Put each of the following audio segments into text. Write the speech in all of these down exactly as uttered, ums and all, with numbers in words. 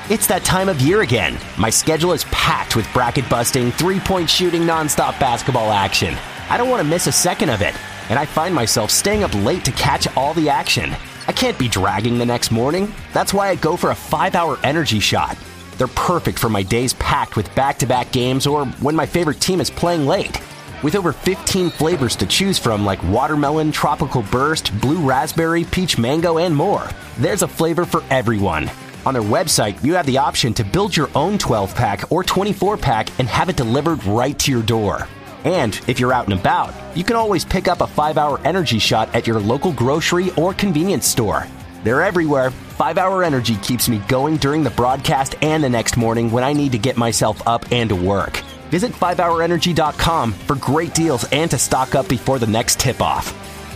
It's that time of year again. My schedule is packed with bracket-busting, three-point shooting, nonstop basketball action. I don't want to miss a second of it, and I find myself staying up late to catch all the action. I can't be dragging the next morning. That's why I go for a five-hour energy shot. They're perfect for my days packed with back-to-back games or when my favorite team is playing late. With over fifteen flavors to choose from like watermelon, tropical burst, blue raspberry, peach mango, and more, there's a flavor for everyone. On their website, you have the option to build your own twelve-pack or twenty-four pack and have it delivered right to your door. And if you're out and about, you can always pick up a five-hour energy shot at your local grocery or convenience store. They're everywhere. five-hour Energy keeps me going during the broadcast and the next morning when I need to get myself up and to work. Visit five hour energy dot com for great deals and to stock up before the next tip-off.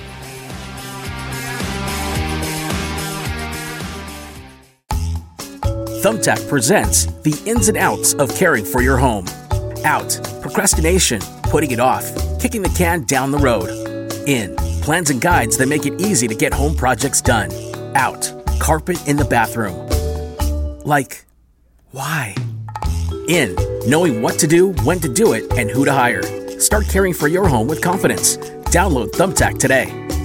Thumbtack presents the ins and outs of caring for your home. Out, procrastination, putting it off, kicking the can down the road. In, plans and guides that make it easy to get home projects done. Out, carpet in the bathroom. Like, why? In, knowing what to do, when to do it, and who to hire. Start caring for your home with confidence. Download Thumbtack today.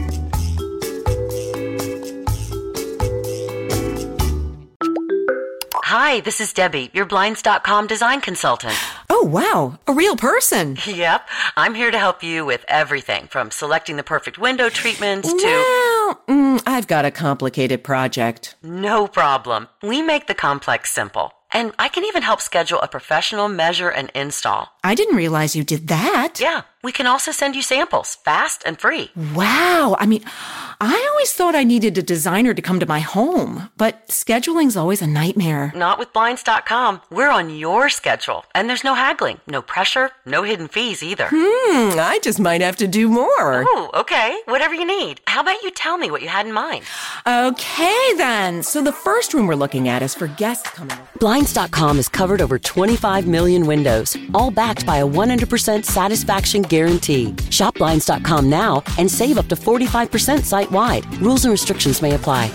Hi, this is Debbie, your Blinds dot com design consultant. Oh, wow, a real person. Yep, I'm here to help you with everything from selecting the perfect window treatments to... Well, mm, I've got a complicated project. No problem. We make the complex simple. And I can even help schedule a professional measure and install. I didn't realize you did that. Yeah, we can also send you samples, fast and free. Wow, I mean, I always thought I needed a designer to come to my home, but scheduling's always a nightmare. Not with Blinds dot com. We're on your schedule, and there's no haggling, no pressure, no hidden fees either. Hmm, I just might have to do more. Oh, okay, whatever you need. How about you tell me what you had in mind? Okay, then. So the first room we're looking at is for guests coming over. Blinds dot com has covered over twenty-five million windows, all backed by a one hundred percent satisfaction guarantee. Shop Blinds dot com now and save up to forty-five percent site-wide. Rules and restrictions may apply.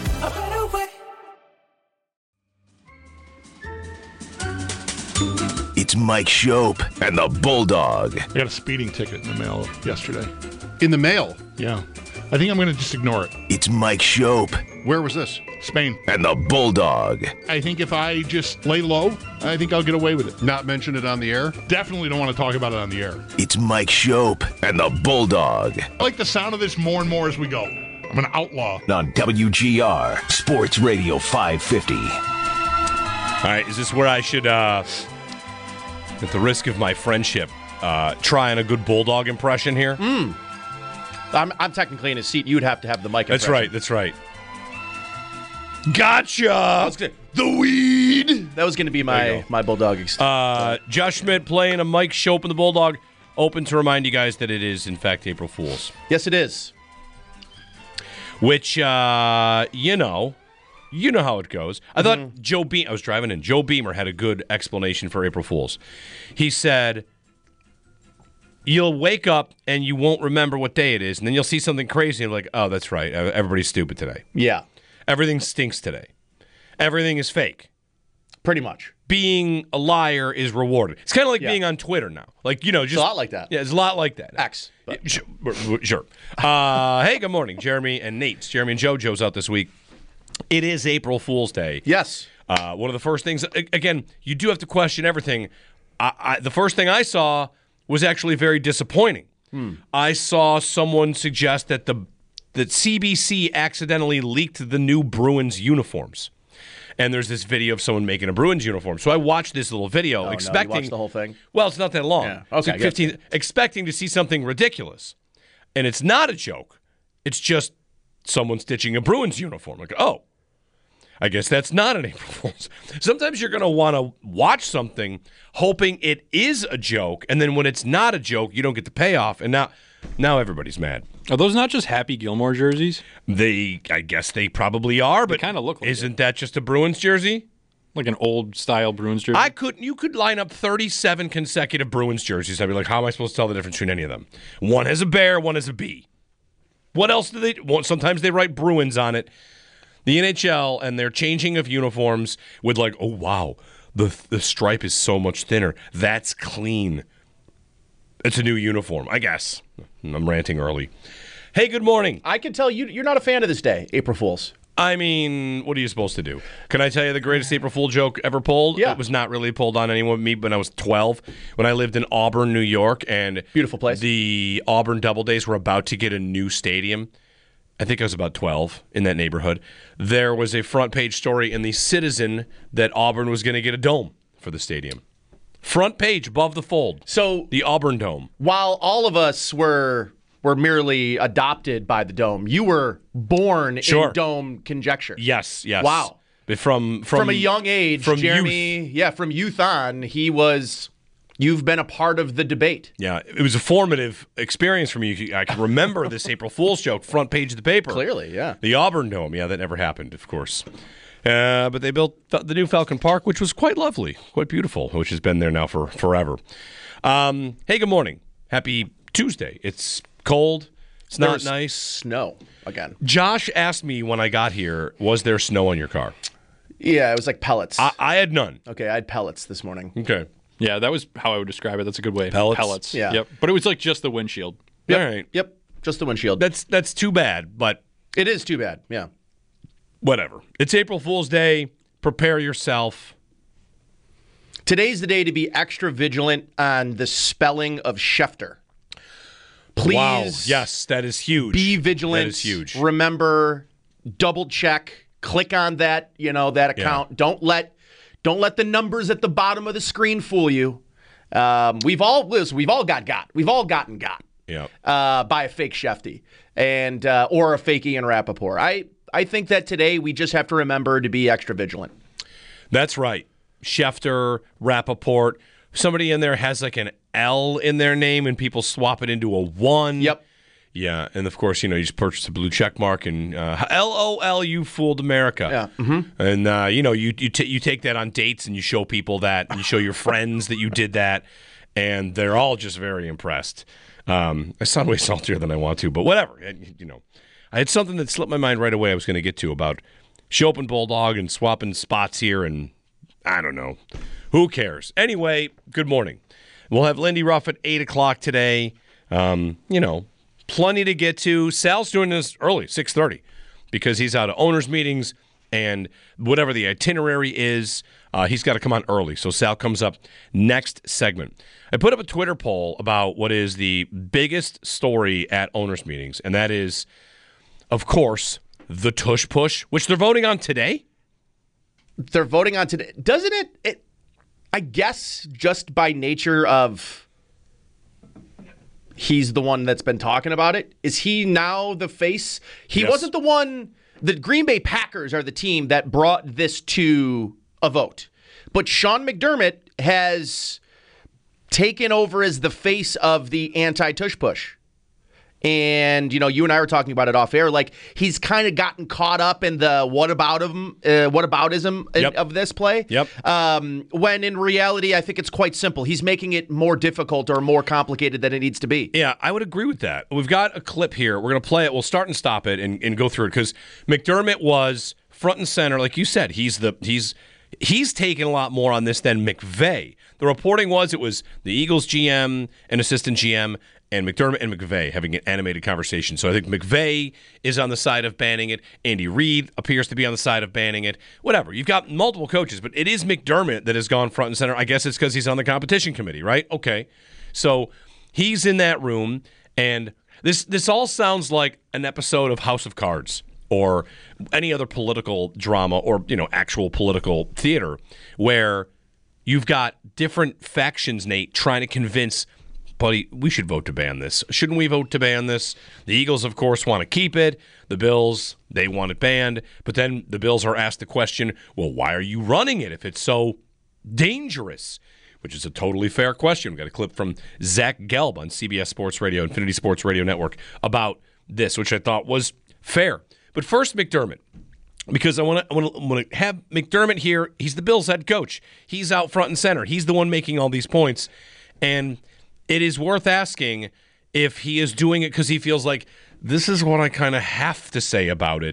It's Mike Shope and the Bulldog. I got a speeding ticket in the mail yesterday. In the mail? Yeah. I think I'm going to just ignore it. It's Mike Shope. Where was this? Spain. And the Bulldog. I think if I just lay low, I think I'll get away with it. Not mention it on the air? Definitely don't want to talk about it on the air. It's Mike Shope and the Bulldog. I like the sound of this more and more as we go. I'm an outlaw. On W G R, Sports Radio five fifty. All right, is this where I should, uh, at the risk of my friendship, uh, try on a good Bulldog impression here? Hmm. I'm, I'm technically in a seat. You'd have to have the mic. That's impression. right. That's right. Gotcha. Gonna, the weed. That was going to be my my Bulldog. Ex- uh, Josh Schmidt playing a Mike Shope and the Bulldog. Open to remind you guys that it is, in fact, April Fool's. Yes, it is. Which, uh, you know, you know how it goes. I Mm-hmm. thought Joe Beamer, I was driving in, Joe Beamer had a good explanation for April Fool's. He said, you'll wake up and you won't remember what day it is, and then you'll see something crazy and you're like, oh, that's right, everybody's stupid today. Yeah. Everything stinks today. Everything is fake. Pretty much. Being a liar is rewarded. It's kind of like Yeah. being on Twitter now. Like, you know, just It's a lot like that. Yeah, it's a lot like that. X. Yeah, sure. sure. Uh, hey, good morning, Jeremy and Nate. It's Jeremy and Joe. Joe's out this week. It is April Fool's Day. Yes. Uh, one of the first things, again, you do have to question everything. I, I, the first thing I saw was actually very disappointing. Hmm. I saw someone suggest that the that C B C accidentally leaked the new Bruins uniforms. And there's this video of someone making a Bruins uniform. So I watched this little video Oh, expecting no, you watched the whole thing? Well, it's not that long. Yeah. It's Okay, like fifteen expecting to see something ridiculous. And it's not a joke. It's just someone stitching a Bruins uniform. Like, oh, I guess that's not an April Fool's. Sometimes you're going to want to watch something hoping it is a joke, and then when it's not a joke, you don't get the payoff, and now now everybody's mad. Are those not just Happy Gilmore jerseys? They, I guess they probably are, but kind of look like isn't it. that just a Bruins jersey? Like an old-style Bruins jersey? I could, you could line up thirty-seven consecutive Bruins jerseys. I'd be like, how am I supposed to tell the difference between any of them? One has a bear, one has a bee. What else do they? Well, sometimes they write Bruins on it. The N H L and their changing of uniforms with like, oh, wow, the the stripe is so much thinner. That's clean. It's a new uniform, I guess. I'm ranting early. Hey, good morning. I can tell you you're not a fan of this day, April Fools. I mean, what are you supposed to do? Can I tell you the greatest April Fool joke ever pulled? Yeah. It was not really pulled on anyone but me when I was twelve, when I lived in Auburn, New York. And beautiful place. The Auburn Doubledays were about to get a new stadium. I think I was about twelve in that neighborhood. There was a front page story in the Citizen that Auburn was going to get a dome for the stadium. Front page above the fold. So the Auburn Dome. While all of us were were merely adopted by the Dome, you were born sure. in Dome conjecture. Yes, yes. Wow. But from from from a young age, from Jeremy, youth. yeah, from youth on, he was. You've been a part of the debate. Yeah, it was a formative experience for me. I can remember this April Fool's joke, front page of the paper. Clearly, yeah. The Auburn Dome, yeah, that never happened, of course. Uh, but they built the new Falcon Park, which was quite lovely, quite beautiful, which has been there now for forever. Um, hey, good morning. Happy Tuesday. It's cold. It's not There's nice. Snow again. Josh asked me when I got here, was there snow on your car? Yeah, it was like pellets. I, I had none. Okay, I had pellets this morning. Okay. Yeah, that was how I would describe it. That's a good way. Pellets? Pellets. Yeah. Yep. But it was like just the windshield. Yep. All right. Yep. Just the windshield. That's that's too bad, but it is too bad. Yeah. Whatever. It's April Fool's Day. Prepare yourself. Today's the day to be extra vigilant on the spelling of Schefter. Please. Wow. Yes, that is huge. Be vigilant. That is huge. Remember, double check. Click on that, you know, that account. Yeah. Don't let don't let the numbers at the bottom of the screen fool you. Um, we've all listen, we've all got got. We've all gotten got. Yeah. Uh, by a fake Shefty and uh, or a fake Ian Rappaport. I I think that today we just have to remember to be extra vigilant. That's right. Schefter, Rappaport. Somebody in there has like an L in their name and people swap it into a one. Yep. Yeah, and of course, you know, you just purchase a blue check mark and uh, L O L, you fooled America. Yeah. Mm-hmm. And, uh, you know, you you, t- you take that on dates and you show people that, and you show your friends that you did that, and they're all just very impressed. Um, I sound way saltier than I want to, but whatever. I, you know, I had something that slipped my mind right away I was going to get to about Chopin Bulldog and swapping spots here, and I don't know. Who cares? Anyway, good morning. We'll have Lindy Ruff at eight o'clock today. Um, you know, plenty to get to. Sal's doing this early, six thirty, because he's out of owners' meetings, and whatever the itinerary is, uh, he's got to come on early. So Sal comes up next segment. I put up a Twitter poll about what is the biggest story at owners' meetings, and that is, of course, the tush push, which they're voting on today. They're voting on today. Doesn't it? It I guess just by nature of he's the one that's been talking about it. Is he now the face? He yes. wasn't the one. The Green Bay Packers are the team that brought this to a vote. But Sean McDermott has taken over as the face of the anti-tush push. And, you know, you and I were talking about it off air. Like, he's kind of gotten caught up in the whataboutism, uh, whataboutism yep. of this play. Yep. Um, when in reality, I think it's quite simple. He's making it more difficult or more complicated than it needs to be. Yeah, I would agree with that. We've got a clip here. We're going to play it. We'll start and stop it and, and go through it because McDermott was front and center. Like you said, he's the he's he's taken a lot more on this than McVay. The reporting was it was the Eagles G M and assistant G M and McDermott and McVay having an animated conversation. So I think McVay is on the side of banning it. Andy Reid appears to be on the side of banning it. Whatever. You've got multiple coaches, but it is McDermott that has gone front and center. I guess it's because he's on the competition committee, right? Okay. So he's in that room, and this this all sounds like an episode of House of Cards or any other political drama or, you know, actual political theater where you've got different factions, Nate, trying to convince buddy, we should vote to ban this. Shouldn't we vote to ban this? The Eagles, of course, want to keep it. The Bills, they want it banned. But then the Bills are asked the question, well, why are you running it if it's so dangerous? Which is a totally fair question. We've got a clip from Zach Gelb on C B S Sports Radio, Infinity Sports Radio Network, about this, which I thought was fair. But first, McDermott. Because I want to I want to I want to have McDermott here. He's the Bills head coach. He's out front and center. He's the one making all these points. And it is worth asking if he is doing it because he feels like this is what I kind of have to say about it.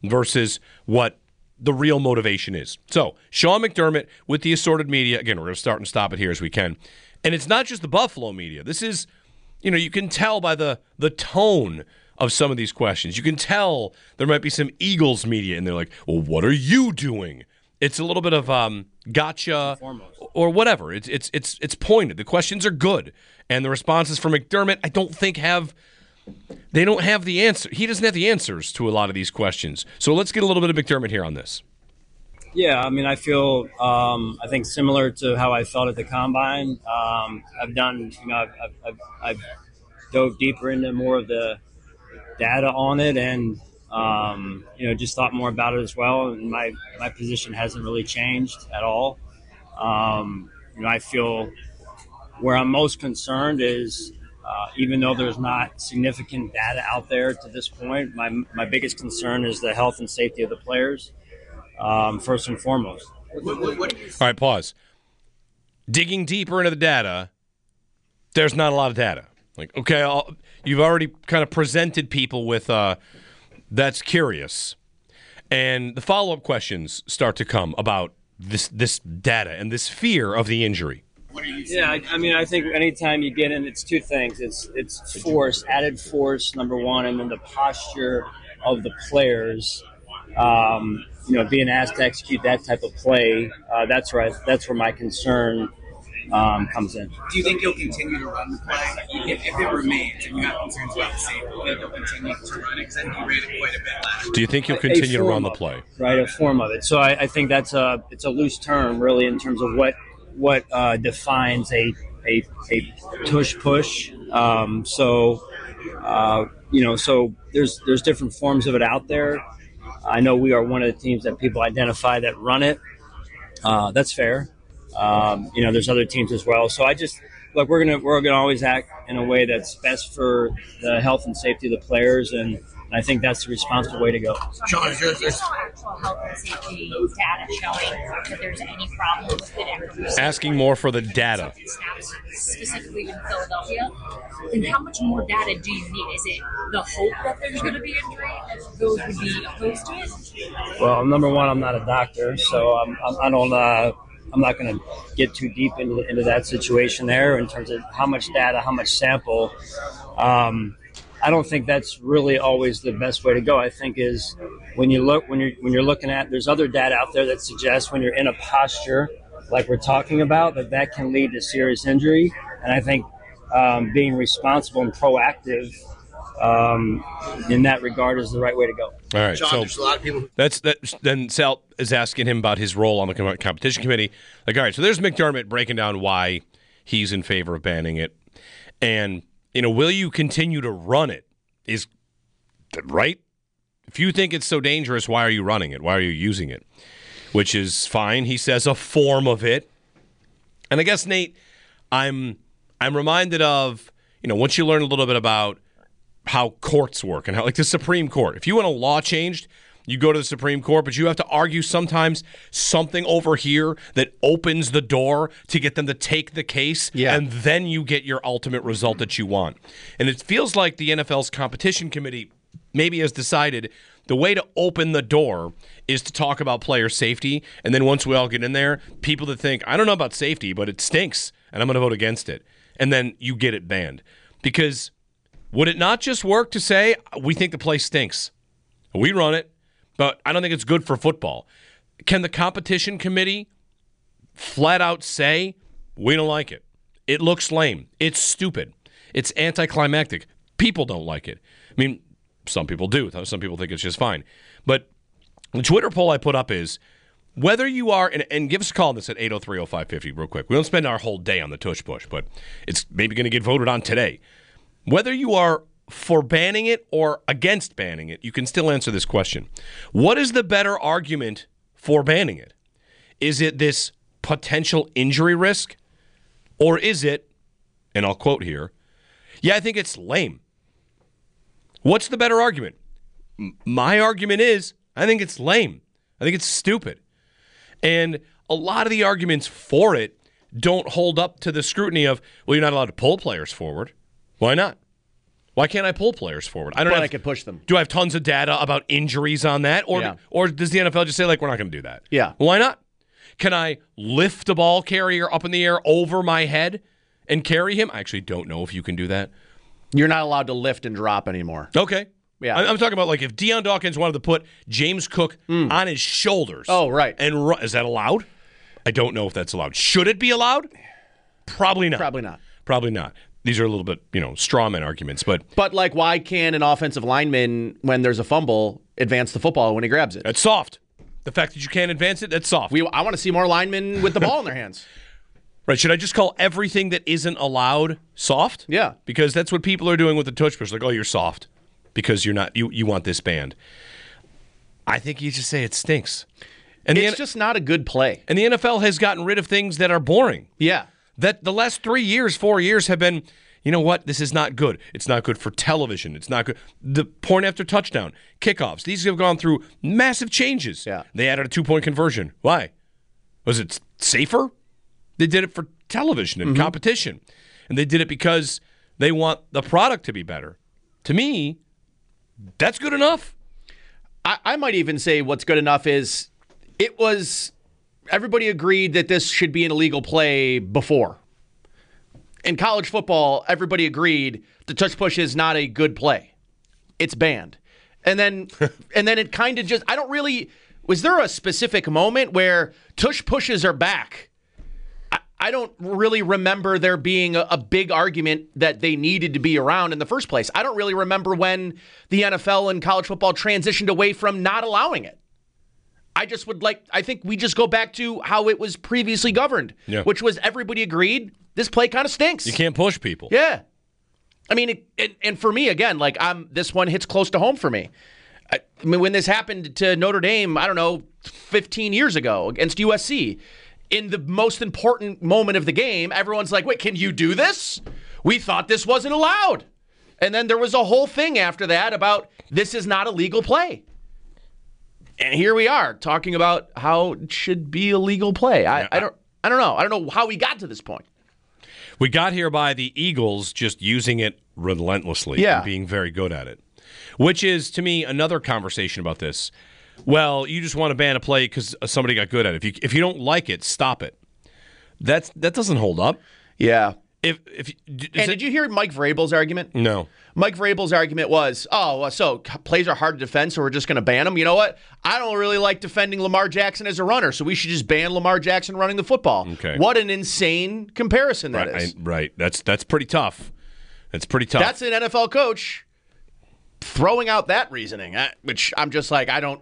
versus what the real motivation is. So, Sean McDermott with the assorted media. Again, we're going to start and stop it here as we can. And it's not just the Buffalo media. This is, you know, you can tell by the the tone of some of these questions. You can tell there might be some Eagles media, and they're like, well, what are you doing? It's a little bit of um, gotcha or whatever. It's it's it's it's pointed. The questions are good, and the responses from McDermott, I don't think have they don't have the answer. He doesn't have the answers to a lot of these questions. So let's get a little bit of McDermott here on this. Yeah, I mean, I feel um, I think similar to how I felt at the combine. Um, I've done, you know, I've, I've, I've, I've dove deeper into more of the data on it, and um, you know, just thought more about it as well. And my my position hasn't really changed at all. Um, you know, I feel where I'm most concerned is. Uh, even though there's not significant data out there to this point, my my biggest concern is the health and safety of the players, um, first and foremost. All right, pause. Digging deeper into the data, there's not a lot of data. Like, okay, I'll, you've already kind of presented people with uh, that's curious. And the follow-up questions start to come about this this data and this fear of the injury. Yeah, I, I mean, I think anytime you get in, it's two things. It's it's force, added force, number one, and then the posture of the players. Um, you know, being asked to execute that type of play, uh, that's where I, that's where my concern um, comes in. Do you think you'll continue to run the play if, if it remains? And you have concerns about the safety, do you think you'll continue to run it? Because I think you ran it quite a bit last year. Do you think you'll continue to run the play? Right, a form of it. So I, I think that's a it's a loose term, really, in terms of what. what uh, defines a a, a tush push. Um, so, uh, you know, so there's there's different forms of it out there. I know we are one of the teams that people identify that run it. Uh, that's fair. Um, you know, there's other teams as well. So I just look, we're gonna we're gonna always act in a way that's best for the health and safety of the players, and I think that's the responsible way to go. Sean, is there, there's actual health and safety data showing that there's any problems with it? Asking more for the data. Specifically in Philadelphia. And how much more data do you need? Is it the hope that there's going to be injury as those would be opposed to it? Well, number one, I'm not a doctor, so I'm, I'm, I don't. Uh, I'm not going to get too deep into into that situation there in terms of how much data, how much sample. Um, I don't think that's really always the best way to go. I think is when you look when you're when you're looking at there's other data out there that suggests when you're in a posture like we're talking about that that can lead to serious injury. And I think um, being responsible and proactive um, in that regard is the right way to go. All right, John, so there's a lot of people. That's that. Then Sal is asking him about his role on the com- competition committee. Like, all right, so there's McDermott breaking down why he's in favor of banning it, and. You know, will you continue to run it? Is right? If you think it's so dangerous, why are you running it? Why are you using it? Which is fine. He says a form of it. And I guess, Nate, I'm I'm reminded of, you know, once you learn a little bit about how courts work and how, like the Supreme Court. If you want a law changed, you go to the Supreme Court, but you have to argue sometimes something over here that opens the door to get them to take the case, yeah. and then you get your ultimate result that you want. And it feels like the N F L's competition committee maybe has decided the way to open the door is to talk about player safety, and then once we all get in there, people that think, I don't know about safety, but it stinks, and I'm going to vote against it. And then you get it banned. Because would it not just work to say, we think the play stinks? We run it. But I don't think it's good for football. Can the competition committee flat out say, we don't like it? It looks lame. It's stupid. It's anticlimactic. People don't like it. I mean, some people do. Some people think it's just fine. But the Twitter poll I put up is, whether you are, and, and give us a call on this at eight oh three oh five five oh real quick. We don't spend our whole day on the tush push, but it's maybe going to get voted on today. Whether you are for banning it or against banning it, you can still answer this question. What is the better argument for banning it? Is it this potential injury risk? Or is it, and I'll quote here, yeah, I think it's lame. What's the better argument? M- my argument is, I think it's lame. I think it's stupid. And a lot of the arguments for it don't hold up to the scrutiny of, well, you're not allowed to pull players forward. Why not? Why can't I pull players forward? I don't But have, I could push them. Do I have tons of data about injuries on that? Or, Yeah. or does the N F L just say, like, we're not going to do that? Yeah. Why not? Can I lift a ball carrier up in the air over my head and carry him? I actually don't know if you can do that. You're not allowed to lift and drop anymore. Okay. Yeah. I- I'm talking about, like, if Deion Dawkins wanted to put James Cook on his shoulders. Oh, right. And ru- is that allowed? I don't know if that's allowed. Should it be allowed? Probably not. Probably not. Probably not. These are a little bit, you know, straw man arguments, but But, like, why can an offensive lineman, when there's a fumble, advance the football when he grabs it? that's soft. The fact that you can't advance it, that's soft. We, I want to see more linemen with the ball in their hands. Right. Should I just call everything that isn't allowed soft? Yeah. Because that's what people are doing with the tush push. Like, oh, you're soft because you're not, you, you want this band. I think you just say it stinks. And It's the, just not a good play. And the N F L has gotten rid of things that are boring. Yeah. That the last three years, four years have been, you know what? This is not good. It's not good for television. It's not good. The point after touchdown, kickoffs, these have gone through massive changes. Yeah. They added a two-point conversion. Why? Was it safer? They did it for television and Mm-hmm. competition. And they did it because they want the product to be better. To me, that's good enough. I, I might even say what's good enough is it was everybody agreed that this should be an illegal play before. In college football, everybody agreed the touch push is not a good play. It's banned. And then and then it kind of just I don't really was there a specific moment where tush pushes are back? I, I don't really remember there being a, a big argument that they needed to be around in the first place. I don't really remember when the N F L and college football transitioned away from not allowing it. I just would like, I think we just go back to how it was previously governed, Yeah. which was everybody agreed this play kind of stinks. You can't push people. Yeah. I mean, it, and, and for me, again, like I'm, this one hits close to home for me. I, I mean, when this happened to Notre Dame, I don't know, fifteen years ago against U S C, in the most important moment of the game, everyone's like, wait, can you do this? We thought this wasn't allowed. And then there was a whole thing after that about this is not a legal play. And here we are talking about how it should be a legal play. I, Yeah, I don't I don't know. I don't know how we got to this point. We got here by the Eagles just using it relentlessly Yeah. and being very good at it, which is, to me, another conversation about this. Well, you just want to ban a play because somebody got good at it. If you, if you don't like it, stop it. That's, that doesn't hold up. Yeah. If if d- is And it- did you hear Mike Vrabel's argument? No. Mike Vrabel's argument was, oh, well, so plays are hard to defend, so we're just going to ban them. You know what? I don't really like defending Lamar Jackson as a runner, so we should just ban Lamar Jackson running the football. Okay. What an insane comparison that right, is. I- right. That's that's pretty tough. That's pretty tough. That's an N F L coach throwing out that reasoning, uh, which I'm just like, I don't,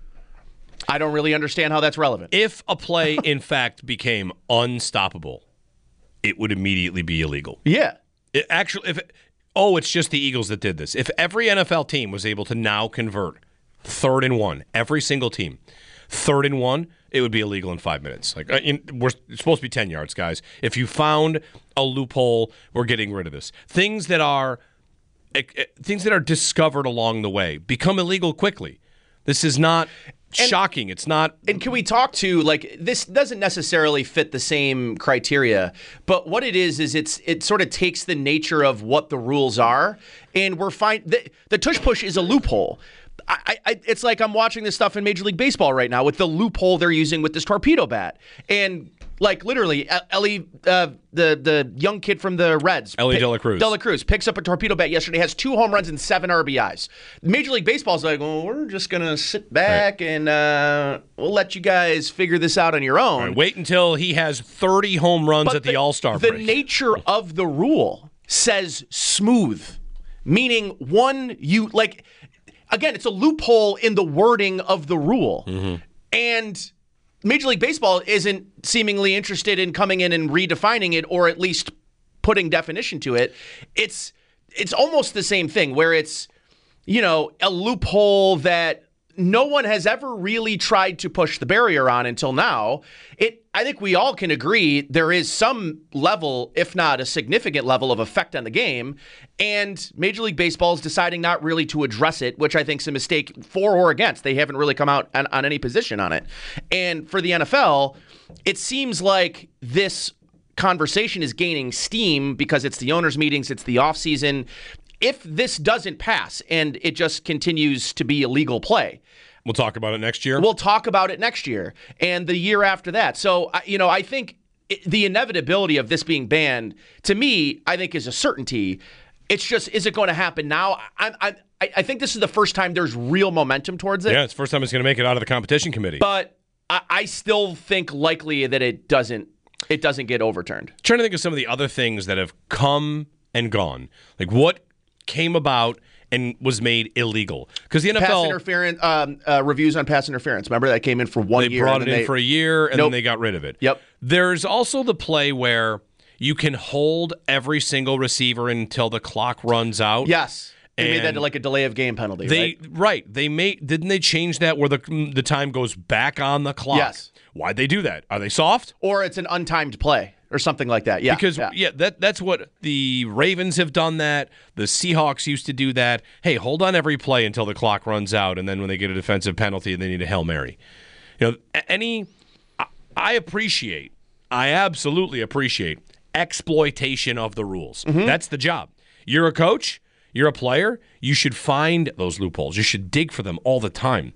I don't really understand how that's relevant. If a play, in fact, became unstoppable, it would immediately be illegal. Yeah. It actually, if it, oh, it's just the Eagles that did this. If every N F L team was able to now convert third and one, every single team, third and one, it would be illegal in five minutes. Like uh, in, we're it's supposed to be ten yards, guys. If you found a loophole, we're getting rid of this. Things that are eh, eh, things that are discovered along the way become illegal quickly. This is not shocking. It's not. And can we talk to, like, this doesn't necessarily fit the same criteria, but what it is is it's it sort of takes the nature of what the rules are, and we're fine. The, the tush push is a loophole. I, I, it's like I'm watching this stuff in Major League Baseball right now with the loophole they're using with this torpedo bat, and like literally, Ellie, uh, the the young kid from the Reds, Ellie pick- De La Cruz. De La Cruz picks up a torpedo bat yesterday, has two home runs and seven R B Is. Major League Baseball's like, well, we're just gonna sit back Right. and uh, we'll let you guys figure this out on your own. All right, wait until he has thirty home runs But at the, All-Star The break. nature of the rule says smooth, meaning one you like. Again, it's a loophole in the wording of the rule, Mm-hmm. and Major League Baseball isn't seemingly interested in coming in and redefining it, or at least putting definition to it. It's it's almost the same thing, where it's, you know, a loophole that no one has ever really tried to push the barrier on until now. It, I think we all can agree there is some level, if not a significant level, of effect on the game, and Major League Baseball is deciding not really to address it, which I think is a mistake for or against. They haven't really come out on, on any position on it. And for the N F L, it seems like this conversation is gaining steam because it's the owners' meetings, it's the offseason, if this doesn't pass and it just continues to be illegal play, we'll talk about it next year. We'll talk about it next year and the year after that. So, you know, I think it, the inevitability of this being banned, to me, I think is a certainty. It's just, is it going to happen now? I, I, I think this is the first time there's real momentum towards it. Yeah, it's the first time it's going to make it out of the competition committee. But I, I still think likely that it doesn't it doesn't get overturned. I'm trying to think of some of the other things that have come and gone. Like what came about and was made illegal. Because the N F L... Pass interference, um, uh, reviews on pass interference. Remember that came in for one they year. They brought it in they, for a year, and nope. then they got rid of it. Yep. There's also the play where you can hold every single receiver until the clock runs out. Yes. They made that to like a delay of game penalty, they, right? Right. They made, didn't they change that where the the time goes back on the clock? Yes. Why'd they do that? Are they soft? Or it's an untimed play or something like that. Yeah. Because, yeah, yeah that that's what the Ravens have done that. The Seahawks used to do that. Hey, hold on every play until the clock runs out, and then when they get a defensive penalty, they need a Hail Mary. You know, any... I appreciate, I absolutely appreciate exploitation of the rules. Mm-hmm. That's the job. You're a coach... You're a player, you should find those loopholes. You should dig for them all the time.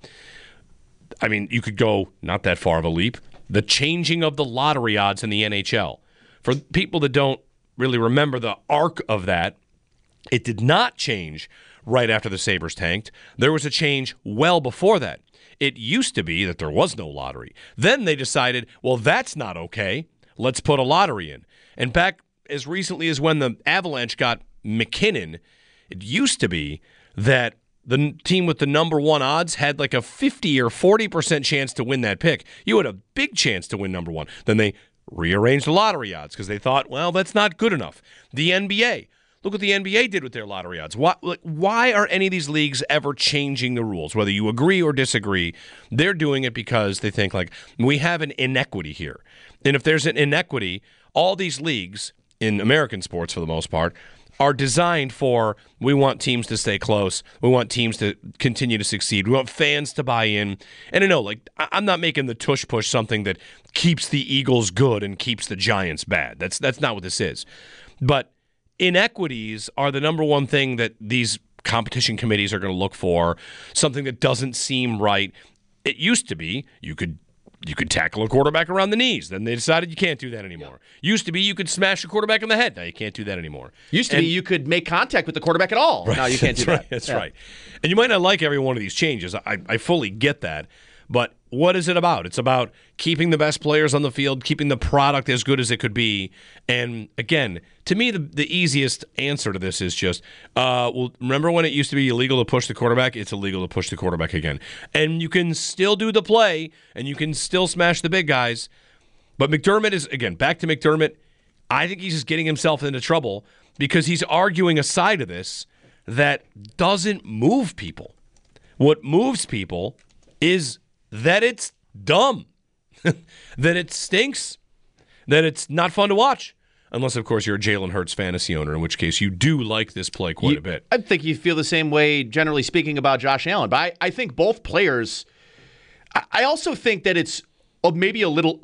I mean, you could go not that far of a leap. The changing of the lottery odds in the N H L. For people that don't really remember the arc of that, it did not change right after the Sabres tanked. There was a change well before that. It used to be that there was no lottery. Then they decided, well, that's not okay. Let's put a lottery in. And back as recently as when the Avalanche got McKinnon, it used to be that the team with the number one odds had like a fifty or forty percent chance to win that pick. You had a big chance to win number one. Then they rearranged the lottery odds because they thought, well, that's not good enough. The N B A. Look what the N B A did with their lottery odds. Why, like, why are any of these leagues ever changing the rules? Whether you agree or disagree, they're doing it because they think, like, we have an inequity here. And if there's an inequity, all these leagues, in American sports for the most part, are designed for, we want teams to stay close. We want teams to continue to succeed. We want fans to buy in. And I know, like, I'm not making the tush push something that keeps the Eagles good and keeps the Giants bad. That's that's not what this is. But inequities are the number one thing that these competition committees are going to look for, something that doesn't seem right. It used to be you could You could tackle a quarterback around the knees. Then they decided you can't do that anymore. Used to be you could smash a quarterback in the head. Now you can't do that anymore. Used to and, be you could make contact with the quarterback at all. Right, now you can't do that's that. Right, that's yeah. right. And you might not like every one of these changes. I, I fully get that. But what is it about? It's about keeping the best players on the field, keeping the product as good as it could be. And again, to me, the, the easiest answer to this is just, uh, well, remember when it used to be illegal to push the quarterback? It's illegal to push the quarterback again. And you can still do the play, and you can still smash the big guys. But McDermott is, again, back to McDermott, I think he's just getting himself into trouble because he's arguing a side of this that doesn't move people. What moves people is that it's dumb, that it stinks, that it's not fun to watch. Unless, of course, you're a Jalen Hurts fantasy owner, in which case you do like this play quite you, a bit. I think you feel the same way, generally speaking, about Josh Allen. But I, I think both players, I, I also think that it's maybe a little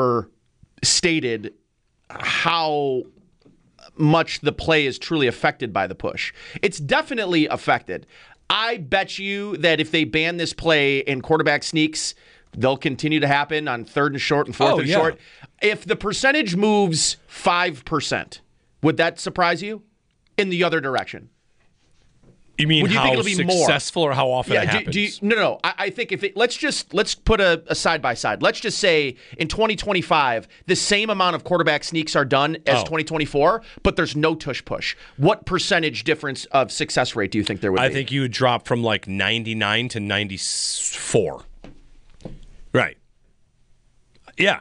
overstated how much the play is truly affected by the push. It's definitely affected. I bet you that if they ban this play and quarterback sneaks, they'll continue to happen on third and short and fourth oh, and yeah. short. If the percentage moves five percent, would that surprise you in the other direction? You mean Would you how think it'll be successful more? or how often yeah, it do, happens? Do you, no, no, no. I, I think if it, let's just let's put a, a side by side. Let's just say in twenty twenty-five, the same amount of quarterback sneaks are done as oh. twenty twenty-four, but there's no tush push. What percentage difference of success rate do you think there would I be? I think you would drop from like ninety-nine to ninety-four. Right. Yeah.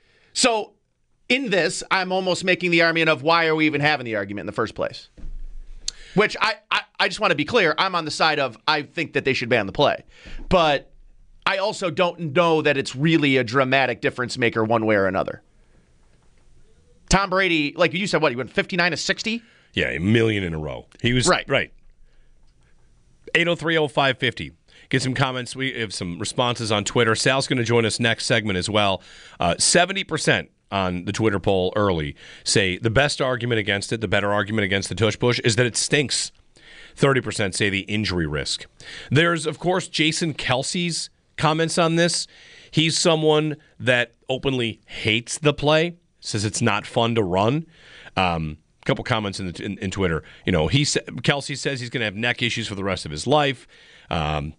So in this, I'm almost making the argument of why are we even having the argument in the first place? Which I, I, I just want to be clear, I'm on the side of I think that they should ban the play. But I also don't know that it's really a dramatic difference maker one way or another. Tom Brady, like you said, what, he went fifty-nine to sixty? Yeah, a million in a row. He was right. Right. eight oh three oh five fifty. Get some comments. We have some responses on Twitter. Sal's going to join us next segment as well. Uh, seventy percent on the Twitter poll early say the best argument against it, the better argument against the tush push, is that it stinks. thirty percent say the injury risk. There's, of course, Jason Kelce's comments on this. He's someone that openly hates the play, says it's not fun to run. Um, a couple comments in, the, in, in Twitter. You know, he sa- Kelce says he's going to have neck issues for the rest of his life. Um,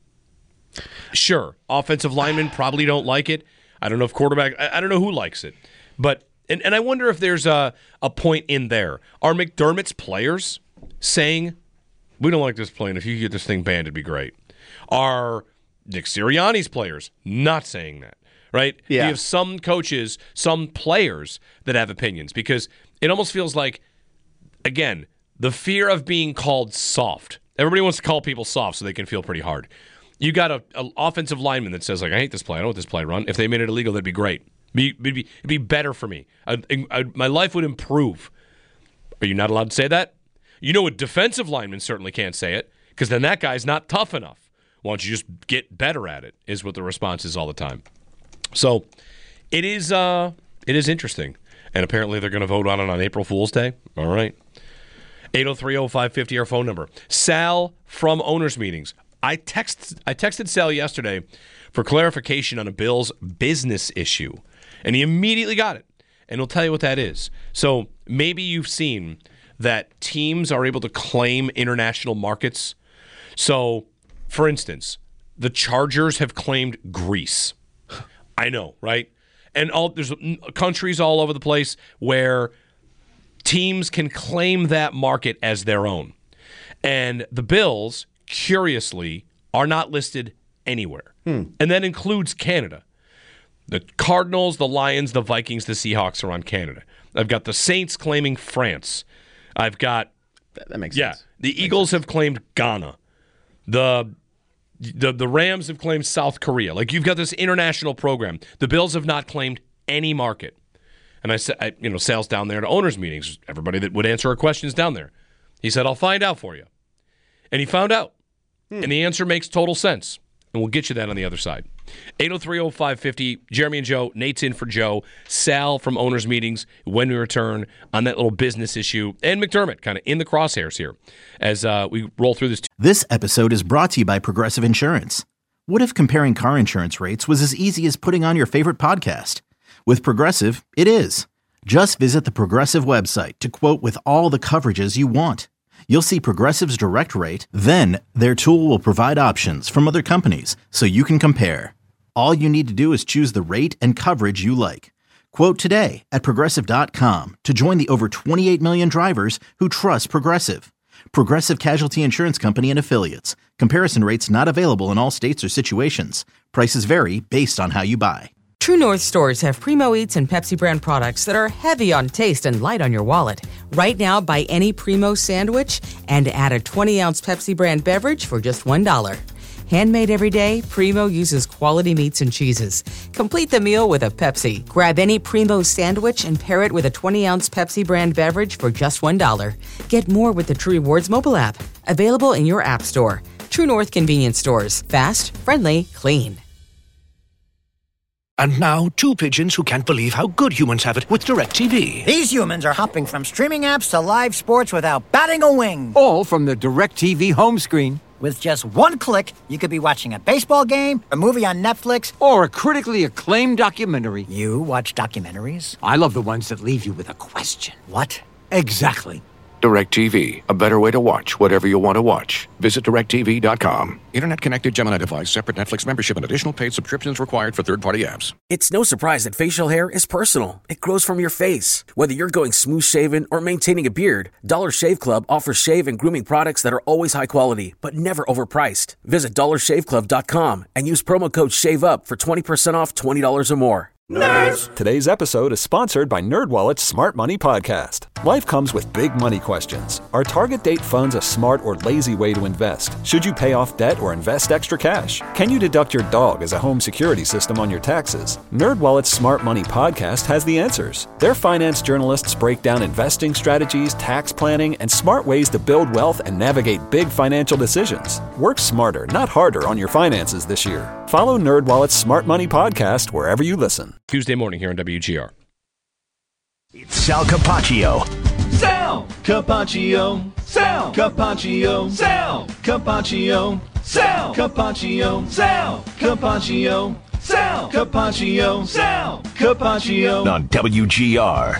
sure, offensive linemen probably don't like it. I don't know if quarterback. I, I don't know who likes it, but and, and I wonder if there's a a point in there. Are McDermott's players saying we don't like this play, and if you get this thing banned, it'd be great? Are Nick Sirianni's players not saying that, right? Yeah. You have some coaches, some players that have opinions, because it almost feels like, again, the fear of being called soft. Everybody wants to call people soft so they can feel pretty hard. You got a, a offensive lineman that says, like, I hate this play. I don't want this play run. If they made it illegal, that'd be great. Be, it'd, be, it'd be better for me. I'd, I'd, my life would improve. Are you not allowed to say that? You know a defensive lineman certainly can't say it, because then that guy's not tough enough. Why don't you just get better at it, is what the response is all the time. So it is uh, it is interesting. And apparently they're going to vote on it on April Fool's Day. All right. eight oh three oh five five oh, our phone number. Sal from Owners Meetings. I text I texted Sal yesterday for clarification on a Bills business issue, and he immediately got it. And he'll tell you what that is. So maybe you've seen that teams are able to claim international markets. So, for instance, the Chargers have claimed Greece. I know, right? And all there's countries all over the place where teams can claim that market as their own. And the Bills, curiously, are not listed anywhere. Hmm. And that includes Canada. The Cardinals, the Lions, the Vikings, the Seahawks are on Canada. I've got the Saints claiming France. I've got... That, that makes yeah, sense. The makes Eagles sense. have claimed Ghana. The... The the Rams have claimed South Korea. Like, you've got this international program. The Bills have not claimed any market. And I said, I, you know, Sal's down there at owners' meetings. Everybody that would answer our questions down there. He said, I'll find out for you. And he found out. Hmm. And the answer makes total sense. And we'll get you that on the other side. eight oh three oh five five oh, Jeremy and Joe. Nate's in for Joe. Sal from owners' meetings when we return on that little business issue. And McDermott kind of in the crosshairs here as uh, we roll through this. T- This episode is brought to you by Progressive Insurance. What if comparing car insurance rates was as easy as putting on your favorite podcast? With Progressive, it is. Just visit the Progressive website to quote with all the coverages you want. You'll see Progressive's direct rate, then their tool will provide options from other companies so you can compare. All you need to do is choose the rate and coverage you like. Quote today at Progressive dot com to join the over twenty-eight million drivers who trust Progressive. Progressive Casualty Insurance Company and Affiliates. Comparison rates not available in all states or situations. Prices vary based on how you buy. True North stores have Primo Eats and Pepsi brand products that are heavy on taste and light on your wallet. Right now, buy any Primo sandwich and add a twenty-ounce Pepsi brand beverage for just one dollar. Handmade every day, Primo uses quality meats and cheeses. Complete the meal with a Pepsi. Grab any Primo sandwich and pair it with a twenty-ounce Pepsi brand beverage for just one dollar. Get more with the True Rewards mobile app. Available in your app store. True North convenience stores. Fast, friendly, clean. And now, two pigeons who can't believe how good humans have it with DirecTV. These humans are hopping from streaming apps to live sports without batting a wing. All from the DirecTV home screen. With just one click, you could be watching a baseball game, a movie on Netflix, or a critically acclaimed documentary. You watch documentaries? I love the ones that leave you with a question. What? Exactly. DirecTV, a better way to watch whatever you want to watch. Visit direct T V dot com. Internet-connected Gemini device, separate Netflix membership, and additional paid subscriptions required for third-party apps. It's no surprise that facial hair is personal. It grows from your face. Whether you're going smooth-shaven or maintaining a beard, Dollar Shave Club offers shave and grooming products that are always high quality, but never overpriced. Visit dollar shave club dot com and use promo code SHAVEUP for twenty percent off twenty dollars or more. Nerds! Today's episode is sponsored by NerdWallet's Smart Money Podcast. Life comes with big money questions. Are target date funds a smart or lazy way to invest? Should you pay off debt or invest extra cash? Can you deduct your dog as a home security system on your taxes? NerdWallet's Smart Money Podcast has the answers. Their finance journalists break down investing strategies, tax planning, and smart ways to build wealth and navigate big financial decisions. Work smarter, not harder on your finances this year. Follow NerdWallet's Smart Money Podcast wherever you listen. Tuesday morning here on W G R. It's Sal Capaccio. Sal! Sal Capaccio, Sal Capaccio, Sal Capaccio, Sal Capaccio, Sal Capaccio, Sal Capaccio, Sal Capaccio. On W G R.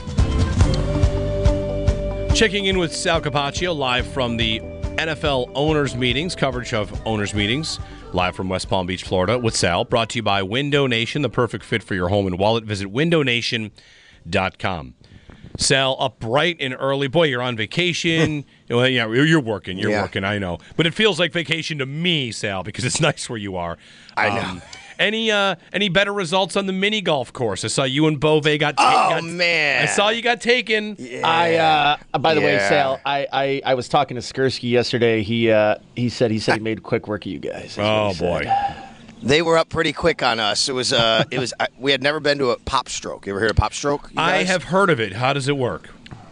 Checking in with Sal Capaccio live from the N F L owners meetings, coverage of owners meetings, live from West Palm Beach, Florida, with Sal, brought to you by Window Nation, the perfect fit for your home and wallet. Visit window nation dot com. Sal, up bright and early. Boy, you're on vacation. Well, yeah, you're working. You're Yeah. working, I know. But it feels like vacation to me, Sal, because it's nice where you are. I know. Um, any uh, any better results on the mini golf course? I saw you and Bove got taken. Oh, got, man. I saw you got taken. I uh, by the way, Yeah. Sal, I, I, I was talking to Skursky yesterday. He uh, he said he said he made quick work of you guys. Oh boy. They were up pretty quick on us. It was uh, it was uh, we had never been to a pop stroke. You ever heard of pop stroke? you I guys? have heard of it. How does it work?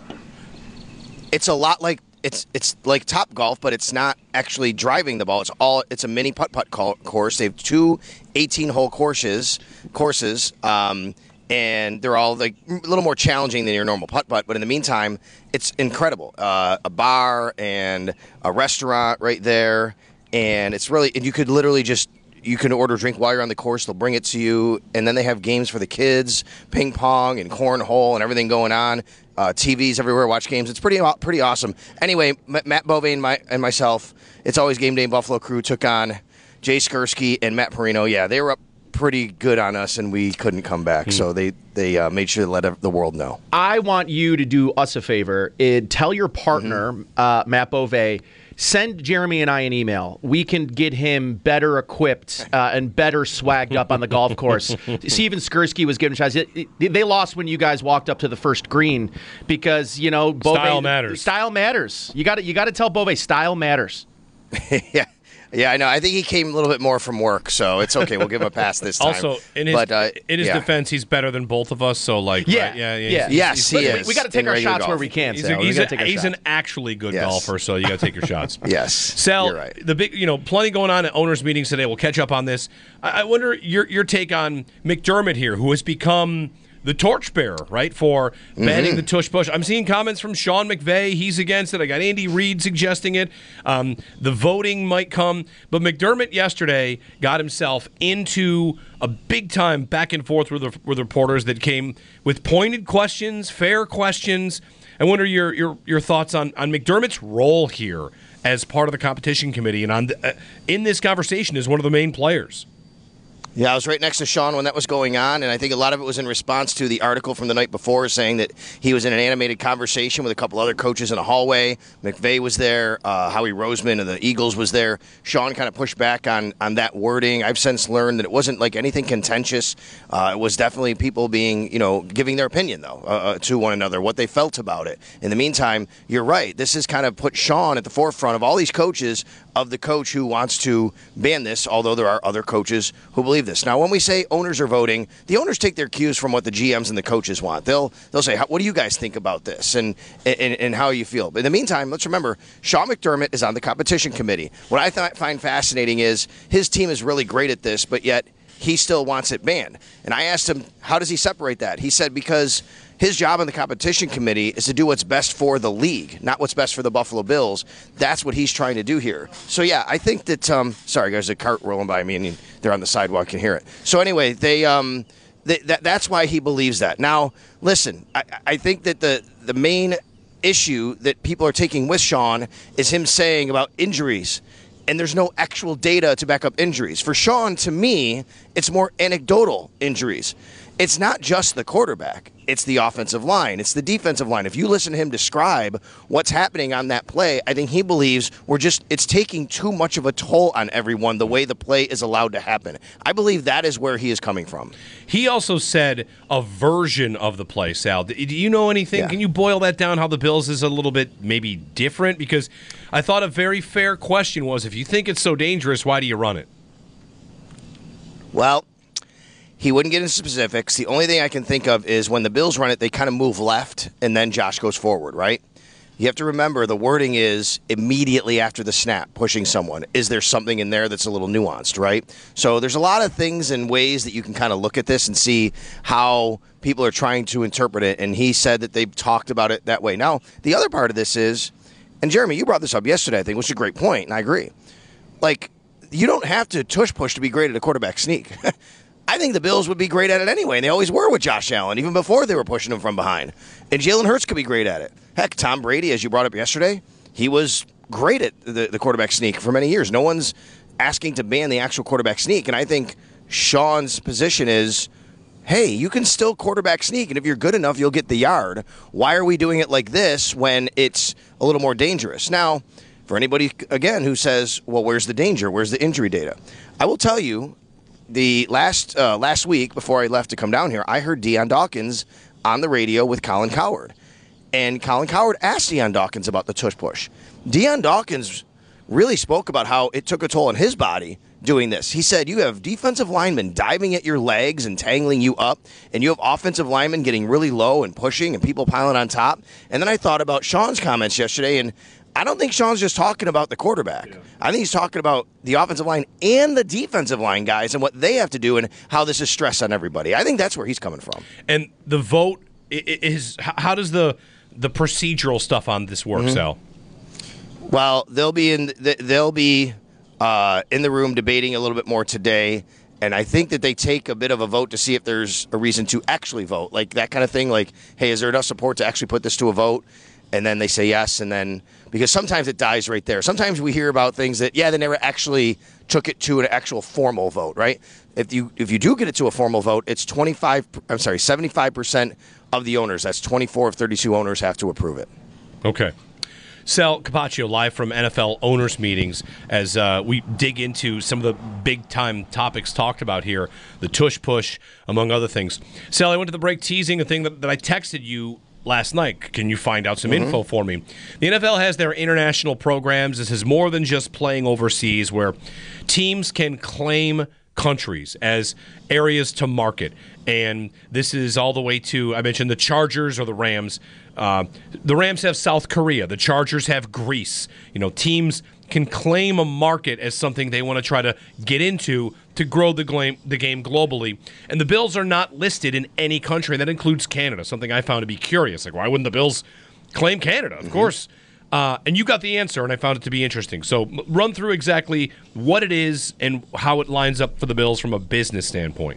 It's a lot like it's it's like Top Golf, but it's not actually driving the ball. It's all it's a mini putt putt course. They have two eighteen-hole courses courses, um, and they're all like a little more challenging than your normal putt putt. But in the meantime, it's incredible. Uh, a bar and a restaurant right there, and it's really and you could literally just. You can order a drink while you're on the course. They'll bring it to you. And then they have games for the kids, ping pong and cornhole and everything going on. Uh, T Vs everywhere, watch games. It's pretty pretty awesome. Anyway, M- Matt Bove and, my, and myself, It's Always Game Day Buffalo crew took on Jay Skursky and Matt Perino. Yeah, they were up pretty good on us, and we couldn't come back. Hmm. So they, they uh, made sure to let the world know. I want you to do us a favor. Uh, tell your partner, Mm-hmm. uh, Matt Bove, send Jeremy and I an email. We can get him better equipped uh, and better swagged up on the golf course. Steven Skursky was giving shots. It, it, they lost when you guys walked up to the first green because, you know, Bove, Style matters. Style matters. You got to you got to tell Bove style matters. yeah. Yeah, I know. I think he came a little bit more from work, so it's okay. We'll give him a pass this time. Also, in his, but, uh, in his yeah. defense, he's better than both of us. So, like, Yeah, right? yeah, yeah, yeah. he's- Yes, he's- he we, is. we got to take in our regular shots where golf. we can. He's, Sal. a, We he's, gotta a, take our he's shots. an actually good Yes. golfer, so you got to take your shots. Yes, Sal, you're right. the big, you know, plenty going on at owners' meetings today. We'll catch up on this. I, I wonder your your take on McDermott here, who has become the torchbearer, right, for banning Mm-hmm. the tush push. I'm seeing comments from Sean McVay. He's against it. I got Andy Reid suggesting it. Um, the voting might come. But McDermott yesterday got himself into a big-time back and forth with, with reporters that came with pointed questions, fair questions. I wonder your your, your thoughts on, on McDermott's role here as part of the competition committee and on the, uh, in this conversation as one of the main players. Yeah, I was right next to Sean when that was going on, and I think a lot of it was in response to the article from the night before saying that he was in an animated conversation with a couple other coaches in a hallway. McVay was there, uh, Howie Roseman of the Eagles was there. Sean kind of pushed back on, on that wording. I've since learned that it wasn't like anything contentious. Uh, it was definitely people being, you know, giving their opinion, though, uh, to one another, what they felt about it. In the meantime, you're right. This has kind of put Sean at the forefront of all these coaches of the coach who wants to ban this, although there are other coaches who believe this. Now, when we say owners are voting, the owners take their cues from what the G Ms and the coaches want. They'll they'll say, what do you guys think about this and, and, and how you feel? But in the meantime, let's remember, Sean McDermott is on the competition committee. What I th- find fascinating is his team is really great at this, but yet he still wants it banned. And I asked him, how does he separate that? He said, because his job on the competition committee is to do what's best for the league, not what's best for the Buffalo Bills. That's what he's trying to do here. So, yeah, I think that um, – sorry, there's a cart rolling by me, and they're on the sidewalk. You can hear it. So, anyway, they, um, they that, that's why he believes that. Now, listen, I, I think that the, the main issue that people are taking with Sean is him saying about injuries. And there's no actual data to back up injuries. For Sean, to me, it's more anecdotal injuries. It's not just the quarterback. It's the offensive line. It's the defensive line. If you listen to him describe what's happening on that play, I think he believes we're just it's taking too much of a toll on everyone the way the play is allowed to happen. I believe that is where he is coming from. He also said a version of the play, Sal. Do you know anything? Yeah. Can you boil that down, how the Bills is a little bit maybe different? Because I thought a very fair question was, if you think it's so dangerous, why do you run it? Well, he wouldn't get into specifics. The only thing I can think of is when the Bills run it, they kind of move left, and then Josh goes forward, right? you have to remember the wording is immediately after the snap, pushing someone. Is there something in there that's a little nuanced, right? So there's a lot of things and ways that you can kind of look at this and see how people are trying to interpret it, and he said that they've talked about it that way. Now, the other part of this is, and Jeremy, you brought this up yesterday, I think, which is a great point, and I agree. Like, you don't have to tush push to be great at a quarterback sneak. I think the Bills would be great at it anyway, and they always were with Josh Allen, even before they were pushing him from behind. And Jalen Hurts could be great at it. Heck, Tom Brady, as you brought up yesterday, he was great at the, the quarterback sneak for many years. No one's asking to ban the actual quarterback sneak, and I think Sean's position is, hey, you can still quarterback sneak, and if you're good enough, you'll get the yard. Why are we doing it like this when it's a little more dangerous? Now, for anybody, again, who says, well, where's the danger? Where's the injury data? I will tell you, The last uh, last week, before I left to come down here, I heard Deion Dawkins on the radio with Colin Cowherd. And Colin Cowherd asked Deion Dawkins about the tush push. Deion Dawkins really spoke about how it took a toll on his body doing this. He said, you have defensive linemen diving at your legs and tangling you up, and you have offensive linemen getting really low and pushing and people piling on top. And then I thought about Sean's comments yesterday, and I don't think Sean's just talking about the quarterback. Yeah. I think he's talking about the offensive line and the defensive line guys and what they have to do and how this is stress on everybody. I think that's where he's coming from. And the vote is, how does the the procedural stuff on this work, mm-hmm. Sal? Well, they'll be in they'll be uh, in the room debating a little bit more today. And I think that they take a bit of a vote to see if there's a reason to actually vote, like that kind of thing. Like, hey, is there enough support to actually put this to a vote? And then they say yes, and then because sometimes it dies right there. Sometimes we hear about things that, yeah, they never actually took it to an actual formal vote, right? If you if you do get it to a formal vote, it's twenty-five. I'm sorry, seventy-five percent of the owners. That's twenty-four of thirty-two owners have to approve it. Okay. Sal Capaccio live from N F L owners meetings as uh, we dig into some of the big-time topics talked about here, the tush push, among other things. Sal, I went to the break teasing a thing that, that I texted you last night. Can you find out some mm-hmm. info for me? The N F L has their international programs. This is more than just playing overseas, where teams can claim countries as areas to market. And this is all the way to, I mentioned the Chargers or the Rams. Uh, the Rams have South Korea. The Chargers have Greece. You know, teams can claim a market as something they want to try to get into to grow the game, the game globally. And the Bills are not listed in any country. That includes Canada, something I found to be curious. Like, why wouldn't the Bills claim Canada? Of mm-hmm. course. Uh, and you got the answer, and I found it to be interesting. So run through exactly what it is and how it lines up for the Bills from a business standpoint.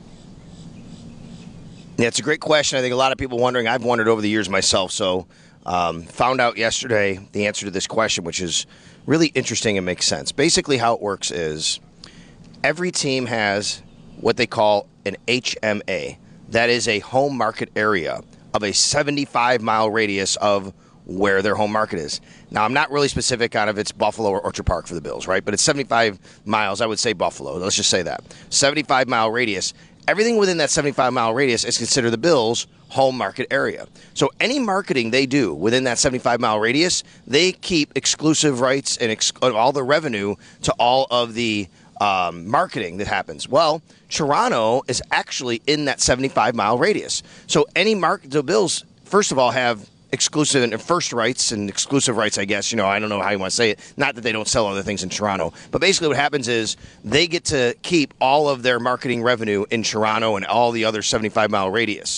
Yeah, it's a great question. I think a lot of people wondering. I've wondered over the years myself. So um, found out yesterday the answer to this question, which is really interesting and makes sense. Basically how it works is every team has what they call an H M A. That is a home market area of a seventy-five mile radius of where their home market is. Now, I'm not really specific on if it's Buffalo or Orchard Park for the Bills, right? But it's seventy-five miles. I would say Buffalo. Let's just say that. seventy-five mile radius. Everything within that seventy-five mile radius is considered the Bills' home market area. So any marketing they do within that seventy-five mile radius, they keep exclusive rights and ex- all the revenue to all of the um, marketing that happens. Well, Toronto is actually in that seventy-five mile radius. So any market, the Bills, first of all, have exclusive and first rights and exclusive rights, I guess. You know, I don't know how you want to say it. Not that they don't sell other things in Toronto. But basically what happens is they get to keep all of their marketing revenue in Toronto and all the other seventy-five mile radius.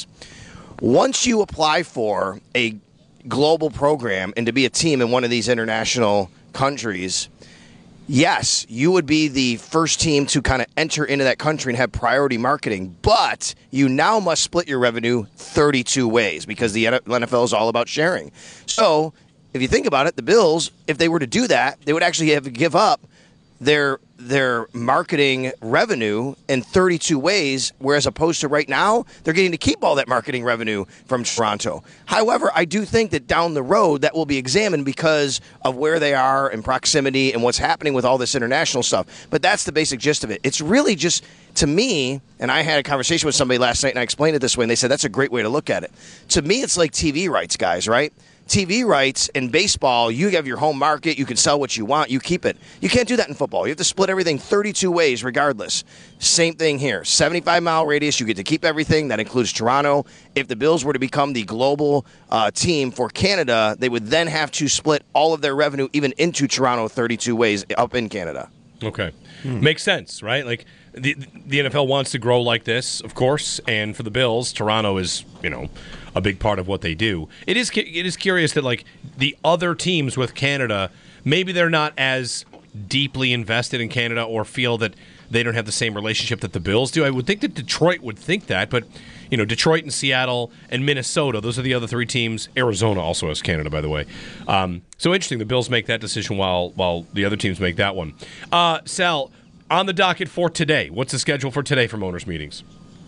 Once you apply for a global program and to be a team in one of these international countries, yes, you would be the first team to kind of enter into that country and have priority marketing, but you now must split your revenue thirty-two ways because the N F L is all about sharing. So if you think about it, the Bills, if they were to do that, they would actually have to give up their their marketing revenue in thirty-two ways, whereas opposed to right now, they're getting to keep all that marketing revenue from Toronto. However, I do think that down the road that will be examined because of where they are in proximity and what's happening with all this international stuff. But that's the basic gist of it. It's really just, to me, and I had a conversation with somebody last night and I explained it this way, and they said that's a great way to look at it. To me, it's like T V rights, guys, right? T V rights in baseball, you have your home market, you can sell what you want, you keep it. You can't do that in football. You have to split split everything thirty-two ways regardless. Same thing here. seventy-five mile radius, you get to keep everything. That includes Toronto. If the Bills were to become the global uh, team for Canada, they would then have to split all of their revenue even into Toronto thirty-two ways up in Canada. Okay. Hmm. Makes sense, right? Like the the N F L wants to grow like this, of course, and for the Bills, Toronto is, you know, a big part of what they do. It is it is curious that like the other teams with Canada, maybe they're not as deeply invested in Canada or feel that they don't have the same relationship that the Bills do. I would think that Detroit would think that, but you know, Detroit and Seattle and Minnesota, those are the other three teams. Arizona also has Canada, by the way. Um, so interesting, the Bills make that decision while while the other teams make that one. Uh, Sal, on the docket for today, what's the schedule for today from owners' meetings?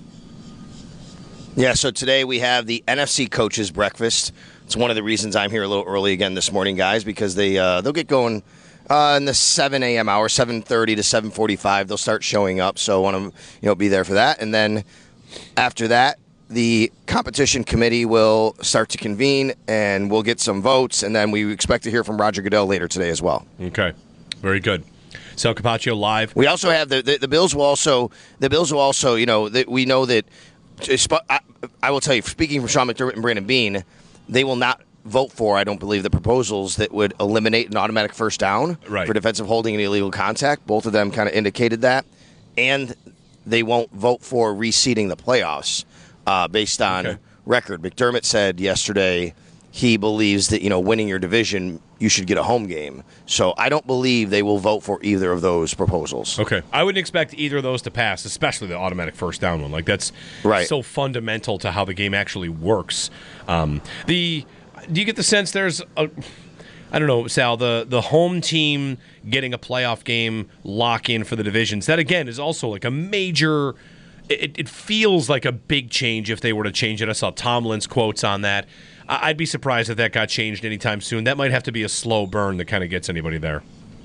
Yeah, so today we have the N F C Coaches Breakfast. It's one of the reasons I'm here a little early again this morning, guys, because they, uh, they'll get going uh, in the seven a.m. hour, seven thirty to seven forty-five. They'll start showing up, so I want to you know, be there for that. And then after that, the competition committee will start to convene, and we'll get some votes, and then we expect to hear from Roger Goodell later today as well. Okay, very good. Sal Capaccio live. We also have the, the the Bills will also the Bills will also you know that we know that I, I will tell you, speaking for Sean McDermott and Brandon Beane, they will not vote for, I don't believe, the proposals that would eliminate an automatic first down right. for defensive holding and illegal contact. Both of them kind of indicated that, and they won't vote for reseeding the playoffs uh, based on okay. record. McDermott said yesterday he believes that, you know, winning your division, you should get a home game. So I don't believe they will vote for either of those proposals. Okay. I wouldn't expect either of those to pass, especially the automatic first down one. Like, that's right. so fundamental to how the game actually works. Um, the do you get the sense there's a, I don't know, Sal, the, the home team getting a playoff game lock-in for the divisions, that, again, is also like a major it, – it feels like a big change if they were to change it. I saw Tomlin's quotes on that. I'd be surprised if that got changed anytime soon. That might have to be a slow burn that kind of gets anybody there.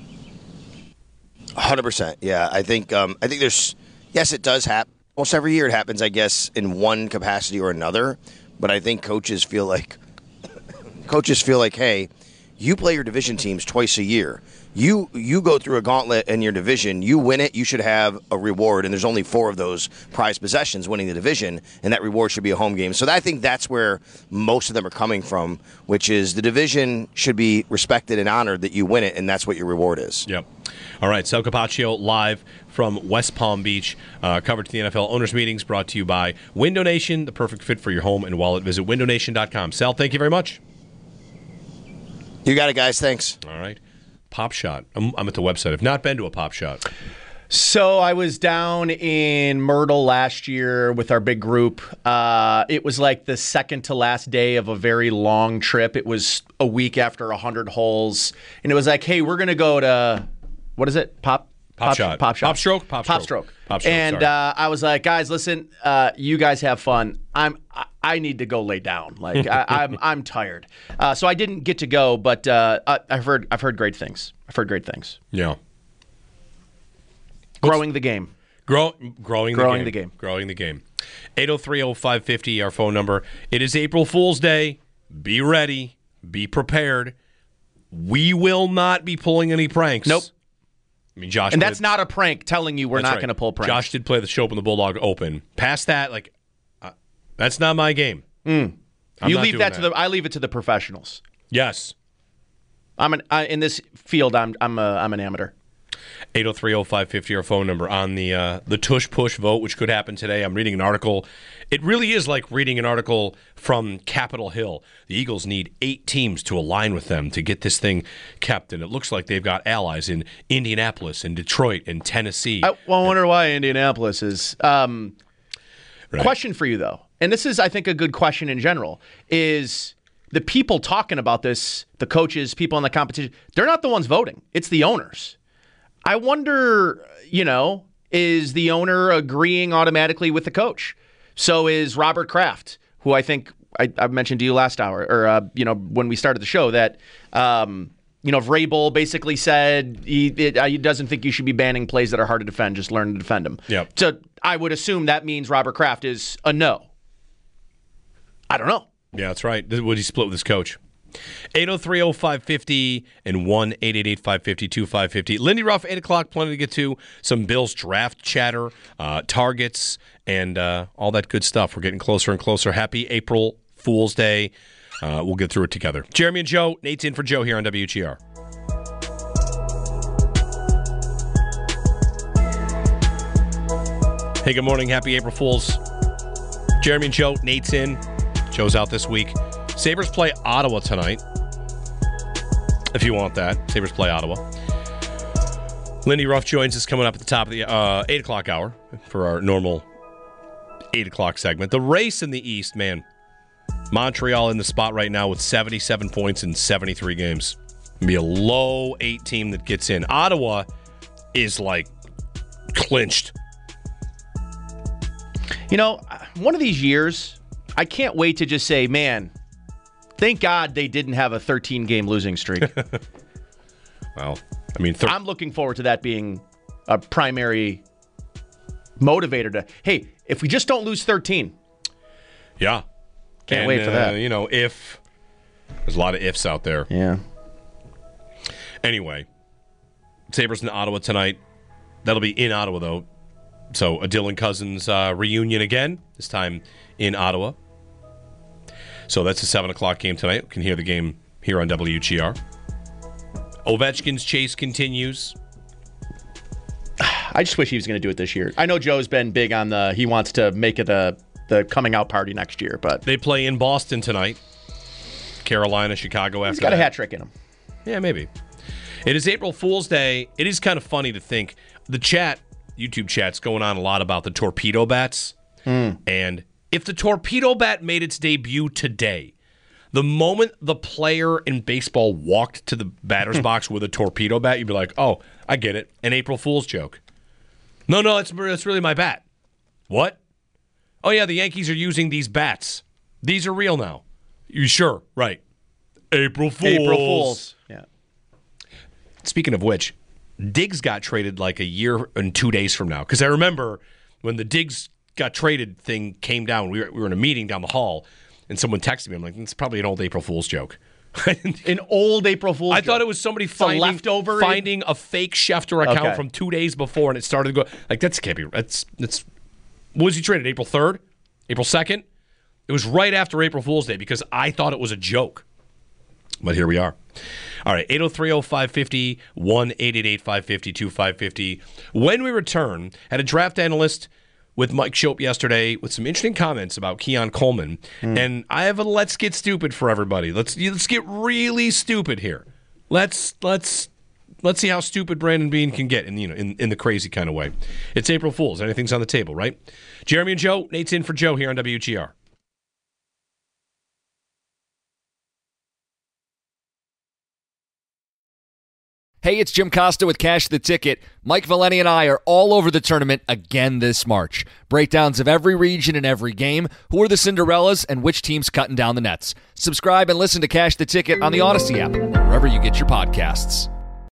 one hundred percent. Yeah, I think um, I think there's – yes, it does happen. Almost every year it happens, I guess, in one capacity or another. But I think coaches feel like – coaches feel like, hey, you play your division teams twice a year. You you go through a gauntlet in your division. You win it, you should have a reward, and there's only four of those prized possessions winning the division, and that reward should be a home game. So I think that's where most of them are coming from, which is the division should be respected and honored that you win it, and that's what your reward is. Yep. All right, Sal Capaccio live from West Palm Beach. Uh, coverage to the N F L owners meetings brought to you by Window Nation, the perfect fit for your home and wallet. Visit window nation dot com. Sal, thank you very much. You got it, guys. Thanks. All right. Pop Shot. I'm, I'm at the website. I've not been to a Pop Shot. So I was down in Myrtle last year with our big group. Uh, it was like the second to last day of a very long trip. It was a week after one hundred holes. And it was like, hey, we're going to go to, what is it? Pop? Pop, pop shot. Pop shot. Pop stroke? Pop stroke. Pop stroke. Pop stroke, and uh, I was like, guys, listen, uh, you guys have fun. I'm, I, I need to go lay down. Like I, I'm, I'm tired. Uh, so I didn't get to go, but uh, I, I've heard, I've heard great things. I've heard great things. Yeah. Growing the game. Grow, growing, growing the, game. the game. Growing the game. eight oh three oh five five oh, our phone number. It is April Fool's Day. Be ready. Be prepared. We will not be pulling any pranks. Nope. I mean, Josh. And that's not a prank telling you we're not right. going to pull pranks. Josh did play the Show Open the Bulldog Open. Past that, like, uh, that's not my game. Mm. You leave that, that to the. I leave it to the professionals. Yes. I'm an I, in this field. I'm I'm a, I'm an amateur. eight oh three oh five five oh, our phone number on the uh, the tush push vote, which could happen today. I'm reading an article. It really is like reading an article from Capitol Hill. The Eagles need eight teams to align with them to get this thing kept, and it looks like they've got allies in Indianapolis and Detroit and Tennessee. I, well, I wonder why Indianapolis is. Um, right. Question for you, though, and this is, I think, a good question in general, is the people talking about this, the coaches, people in the competition, they're not the ones voting. It's the owners. I wonder, you know, is the owner agreeing automatically with the coach? So is Robert Kraft, who I think I, I mentioned to you last hour, or, uh, you know, when we started the show, that, um, you know, Vrabel basically said he, it, uh, he doesn't think you should be banning plays that are hard to defend, just learn to defend them. Yep. So I would assume that means Robert Kraft is a no. I don't know. Yeah, that's right. Would he split with his coach? eight oh three oh five fifty and one eight eight eight five five zero two five five zero. Lindy Ruff, eight o'clock, plenty to get to. Some Bills draft chatter, uh, targets, and uh, all that good stuff. We're getting closer and closer. Happy April Fool's Day. Uh, we'll get through it together. Jeremy and Joe, Nate's in for Joe here on W G R. Hey, good morning. Happy April Fools. Jeremy and Joe, Nate's in. Joe's out this week. Sabres play Ottawa tonight. If you want that. Sabres play Ottawa. Lindy Ruff joins us coming up at the top of the uh, eight o'clock hour for our normal eight o'clock segment. The race in the East, man. Montreal in the spot right now with seventy-seven points in seventy-three games. It'll be a low eight team that gets in. Ottawa is like clinched. You know, one of these years, I can't wait to just say, man, thank God they didn't have a thirteen-game losing streak. Well, I mean, thir- I'm looking forward to that being a primary motivator to, hey, if we just don't lose thirteen. Yeah. Can't and, wait for uh, that. You know, if. There's a lot of ifs out there. Yeah. Anyway, Sabres in Ottawa tonight. That'll be in Ottawa, though. So a Dylan Cousins uh, reunion again, this time in Ottawa. So that's a seven o'clock game tonight. You can hear the game here on W G R. Ovechkin's chase continues. I just wish he was going to do it this year. I know Joe's been big on the, he wants to make it the, the coming out party next year, but. They play in Boston tonight. Carolina, Chicago after He's got that. a hat trick in him. Yeah, maybe. It is April Fool's Day. It is kind of funny to think. The chat, YouTube chat's going on a lot about the torpedo bats. Mm. And if the torpedo bat made its debut today, the moment the player in baseball walked to the batter's box with a torpedo bat, you'd be like, oh, I get it. An April Fool's joke. No, no, it's, it's really my bat. What? Oh, yeah, the Yankees are using these bats. These are real now. You sure? Right. April Fools. April Fools. Yeah. Speaking of which, Diggs got traded like a year and two days from now. Because I remember when the Diggs got traded thing came down, we were, we were in a meeting down the hall, and someone texted me. I'm like, it's probably an old April Fool's joke. An old April Fool's I joke? thought it was somebody finding, leftover finding a fake Schefter account Okay. from two days before, and it started to go. Like, that's can't be. That's, that's, when was he traded? April third? April second? It was right after April Fool's Day because I thought it was a joke. But here we are. All right, eight oh three oh five five zero, one eight eight eight five five zero two five five zero. When we return, had a draft analyst with Mike Shope yesterday with some interesting comments about Keon Coleman. Mm. And I have a let's get stupid for everybody. Let's let's get really stupid here. Let's let's let's see how stupid Brandon Beane can get in you know in, in the crazy kind of way. It's April Fool's. Anything's on the table, right? Jeremy and Joe, Nate's in for Joe here on W G R. Hey, it's Jim Costa with Cash the Ticket. Mike Valeni and I are all over the tournament again this March. Breakdowns of every region and every game, who are the Cinderellas, and which team's cutting down the nets. Subscribe and listen to Cash the Ticket on the Odyssey app, wherever you get your podcasts.